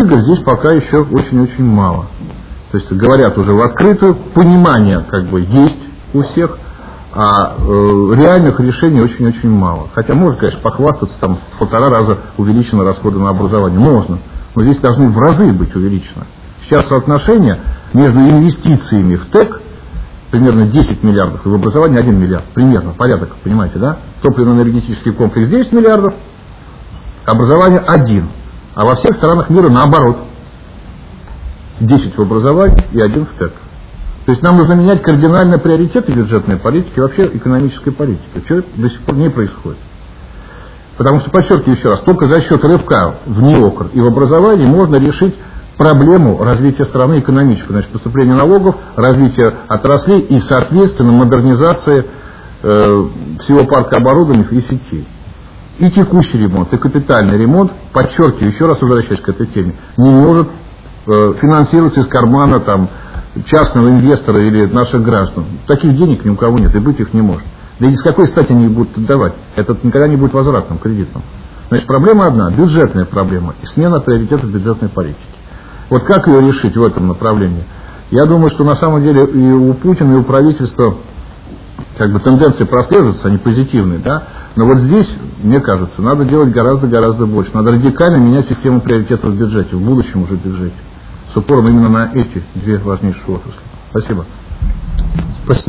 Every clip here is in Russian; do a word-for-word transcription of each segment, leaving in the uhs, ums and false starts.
игр здесь пока еще очень-очень мало. То есть говорят уже в открытую, понимание как бы есть у всех, а э, реальных решений очень-очень мало. Хотя можно, конечно, похвастаться, там в полтора раза увеличены расходы на образование. Можно, но здесь должны в разы быть увеличены. Сейчас соотношение между инвестициями в ТЭК примерно десять миллиардов, и в образование один миллиард. Примерно, порядок, понимаете, да? Топливно-энергетический комплекс десять миллиардов, образование один. А во всех странах мира наоборот. десять в образовании и один в ТЭК. То есть нам нужно менять кардинально приоритеты бюджетной политики и вообще экономической политики. Что до сих пор не происходит. Потому что, подчеркиваю еще раз, только за счет рывка в неокр и в образовании можно решить проблему развития страны экономическую. Значит, поступление налогов, развитие отраслей и, соответственно, модернизация э, всего парка оборудования и сетей. И текущий ремонт, и капитальный ремонт, подчеркиваю, еще раз возвращаясь к этой теме, не может э, финансироваться из кармана там, частного инвестора или наших граждан. Таких денег ни у кого нет, и быть их не может. Да и с какой стати они будут отдавать? Это никогда не будет возвратным кредитом. Значит, проблема одна, бюджетная проблема и смена приоритетов бюджетной политики. Вот как ее решить в этом направлении? Я думаю, что на самом деле и у Путина, и у правительства как бы тенденции прослеживаются, они позитивные, да? Но вот здесь, мне кажется, надо делать гораздо-гораздо больше. Надо радикально менять систему приоритетов в бюджете, в будущем уже бюджете. С упором именно на эти две важнейшие отрасли. Спасибо. Спасибо.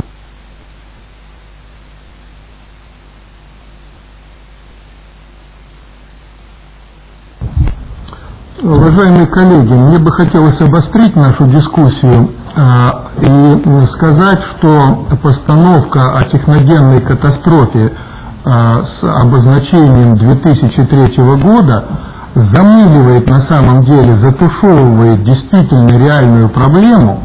Уважаемые коллеги, мне бы хотелось обострить нашу дискуссию э, и сказать, что постановка о техногенной катастрофе э, с обозначением две тысячи третьего года замыливает на самом деле, затушевывает действительно реальную проблему.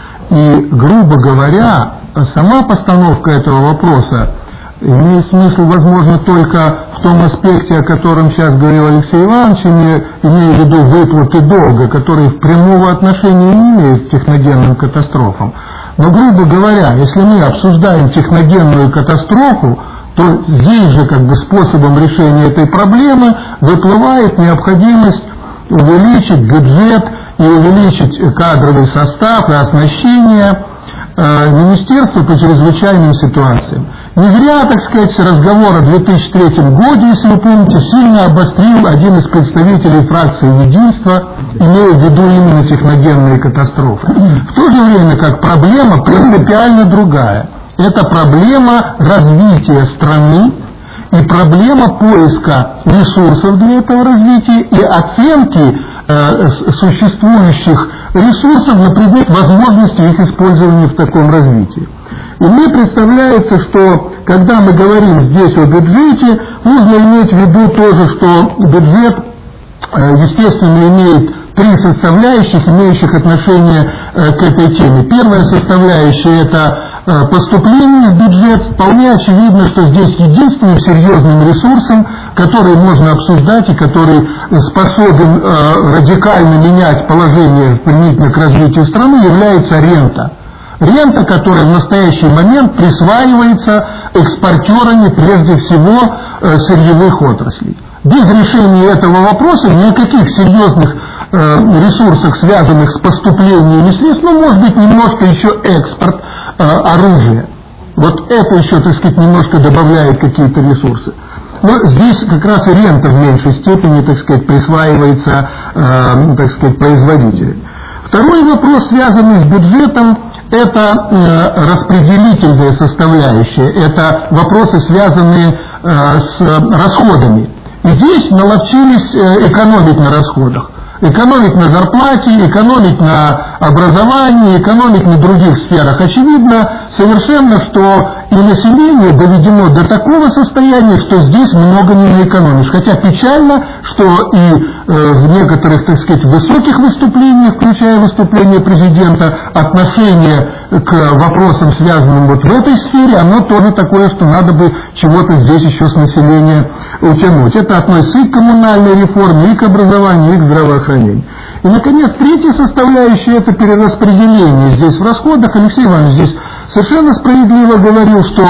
И, грубо говоря, сама постановка этого вопроса имеет смысл, возможно, только в том аспекте, о котором сейчас говорил Алексей Иванович, имея в виду выплаты долга, которые прямого отношения не имеют к техногенным катастрофам. Но, грубо говоря, если мы обсуждаем техногенную катастрофу, то здесь же как бы способом решения этой проблемы выплывает необходимость увеличить бюджет и увеличить кадровый состав и оснащение э, Министерства по чрезвычайным ситуациям. Не зря, так сказать, разговор о две тысячи третьем годе, если вы помните, сильно обострил один из представителей фракции «Единства», имея в виду именно техногенные катастрофы. В то же время как проблема принципиально другая. Это проблема развития страны и проблема поиска ресурсов для этого развития и оценки э, существующих ресурсов на предмет возможности их использования в таком развитии. И мне представляется, что когда мы говорим здесь о бюджете, нужно иметь в виду тоже, что бюджет, э, естественно, имеет три составляющих, имеющих отношение э, к этой теме. Первая составляющая – это э, поступление в бюджет. Вполне очевидно, что здесь единственным серьезным ресурсом, который можно обсуждать и который способен э, радикально менять положение применительно к развитию страны, является рента. Рента, которая в настоящий момент присваивается экспортерами прежде всего э, сырьевых отраслей. Без решения этого вопроса никаких серьезных э, ресурсов, связанных с поступлением средств, ну, может быть, немножко еще экспорт э, оружия. Вот это еще, так сказать, немножко добавляет какие-то ресурсы. Но здесь как раз и рента в меньшей степени, так сказать, присваивается, э, так сказать, производителям. Второй вопрос, связанный с бюджетом, это э, распределительная составляющая, это вопросы, связанные э, с расходами. И здесь наловчились э, экономить на расходах. Экономить на зарплате, экономить на образовании, экономить на других сферах. Очевидно совершенно, что и население доведено до такого состояния, что здесь много не наэкономишь. Хотя печально, что и э, в некоторых, так сказать, высоких выступлениях, включая выступление президента, отношение к вопросам, связанным вот в этой сфере, оно тоже такое, что надо бы чего-то здесь еще с населения утянуть. Это относится и к коммунальной реформе, и к образованию, и к здравоохранению. И, наконец, третья составляющая – это перераспределение здесь в расходах. Алексей Иванович здесь совершенно справедливо говорил, что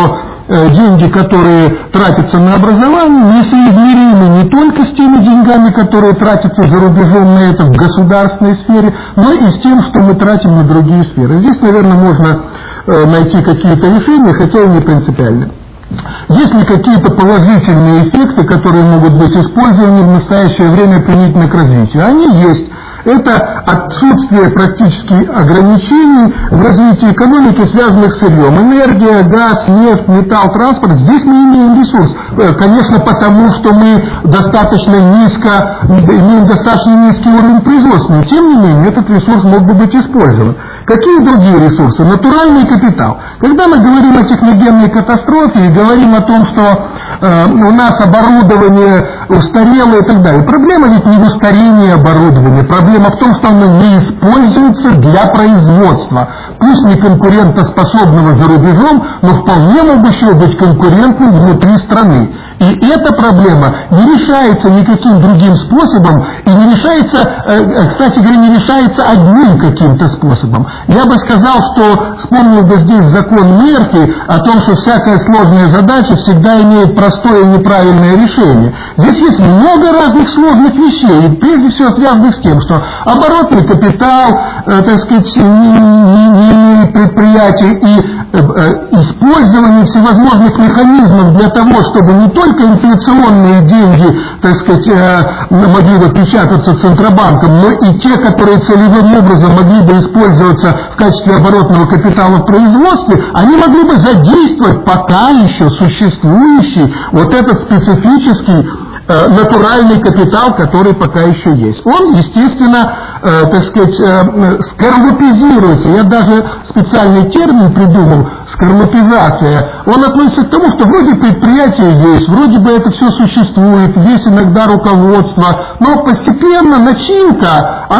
деньги, которые тратятся на образование, несоизмеримы не только с теми деньгами, которые тратятся за рубежом на это в государственной сфере, но и с тем, что мы тратим на другие сферы. Здесь, наверное, можно найти какие-то решения, хотя и не принципиальные. Есть ли какие-то положительные эффекты, которые могут быть использованы в настоящее время применительно к развитию? Они есть. Это отсутствие практически ограничений в развитии экономики, связанных с сырьем. Энергия, газ, нефть, металл, транспорт. Здесь мы имеем ресурс. Конечно, потому что мы достаточно низко, имеем достаточно низкий уровень производства. Но, тем не менее, этот ресурс мог бы быть использован. Какие другие ресурсы? Натуральный капитал. Когда мы говорим о техногенной катастрофе и говорим о том, что э, у нас оборудование устарело и так далее, проблема ведь не в устарении оборудования, проблема в том, что оно не используется для производства. Пусть не конкурентоспособного за рубежом, но вполне могущего быть конкурентным внутри страны. И эта проблема не решается никаким другим способом, и не решается, э, кстати говоря, не решается одним каким-то способом. Я бы сказал, что вспомнил бы здесь закон Мерфи о том, что всякая сложная задача всегда имеет простое и неправильное решение. Здесь есть много разных сложных вещей, и прежде всего связанных с тем, что оборотный капитал, э, так сказать, не, не, не имеет предприятий, и э, э, использование всевозможных механизмов для того, чтобы не только инфляционные деньги, так сказать, э, могли бы печататься Центробанком, но и те, которые целевым образом могли бы использоваться в качестве оборотного капитала в производстве, они могли бы задействовать пока еще существующий вот этот специфический э, натуральный капитал, который пока еще есть. Он, естественно, э, так сказать, э, скорлупизируется. Я даже специальный термин придумал — скорлупизация. Он относится к тому, что вроде предприятие есть, вроде бы это все существует, есть иногда руководство, но постепенно начинка